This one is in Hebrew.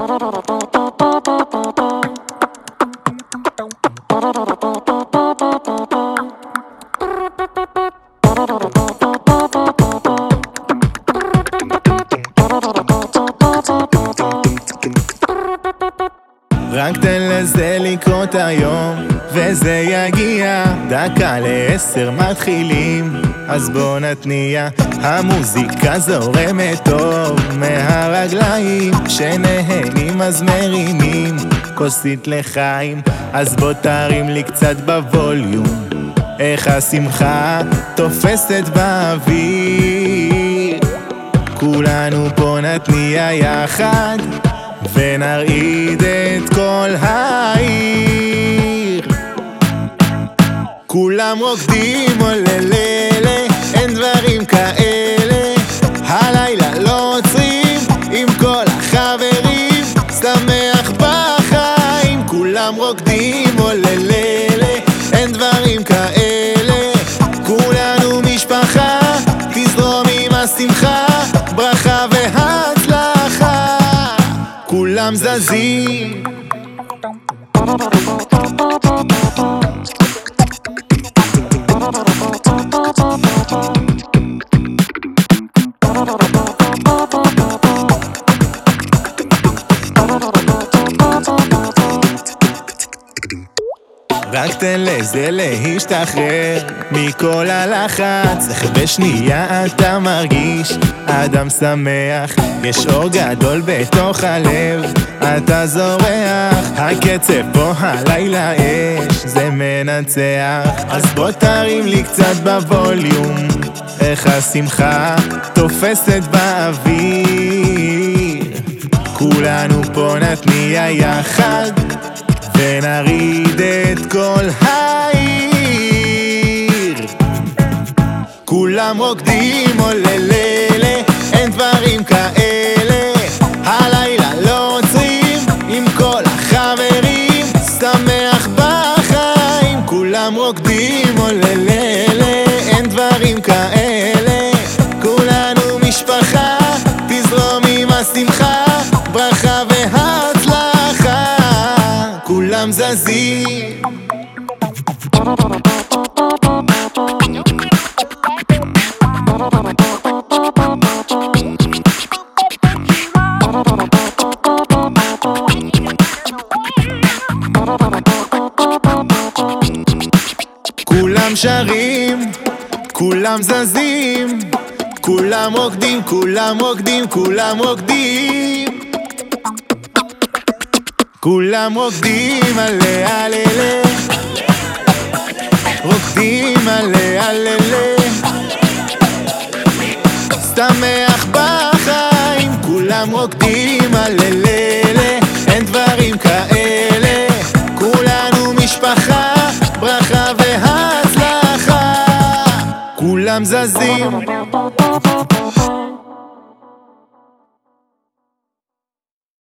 רק תן לזה לקרות היום, וזה יגיע. 9:50 מתחילים, אז בוא נתניע. המוזיקה זורמת טוב מהרגליים, שנהנים אז מרימים כוסית לחיים. אז בוא תרים לי קצת בווליום, איך השמחה תופסת באוויר. כולנו פה נתניע יחד ונרעיד את כל העיר. כולם רוקדים עולללה, אין דברים כאלה. הלילה לא עוצרים עם כל החברים, שמח בחיים. כולם רוקדים עולללה, אין דברים כאלה. כולנו משפחה, תזרום עם השמחה, ברכה והצלחה. כולם זזים, רק תן לזה להשתחרר מכל הלחץ. איך בשנייה אתה מרגיש אדם שמח, יש אור גדול בתוך הלב, אתה זורח. הקצב פה הלילה אש, זה מנצח. אז בוא תרים לי קצת בווליום, איך השמחה תופסת באוויר. כולנו פה נתניע יחד ונריד את כל העיר. כולם רוקדים עולללה, אין דברים כאלה. הלילה לא עוצרים עם כל החברים, שמח בחיים. כולם רוקדים עולללה, אין דברים כאלה. כולנו משפחה, תזרום עם השמחה, ברכה והצלחה. כולם זזים, כולם שרים, כולם זזים, כולם רוקדים, כולם רוקדים, כולם רוקדים. כולם רוקדים עלה עלה, רוקדים עלה עלה, שמח בחיים. כולם רוקדים עלה, אין דברים כאלה. כולנו משפחה, ברכה והצלחה. כולם זזים.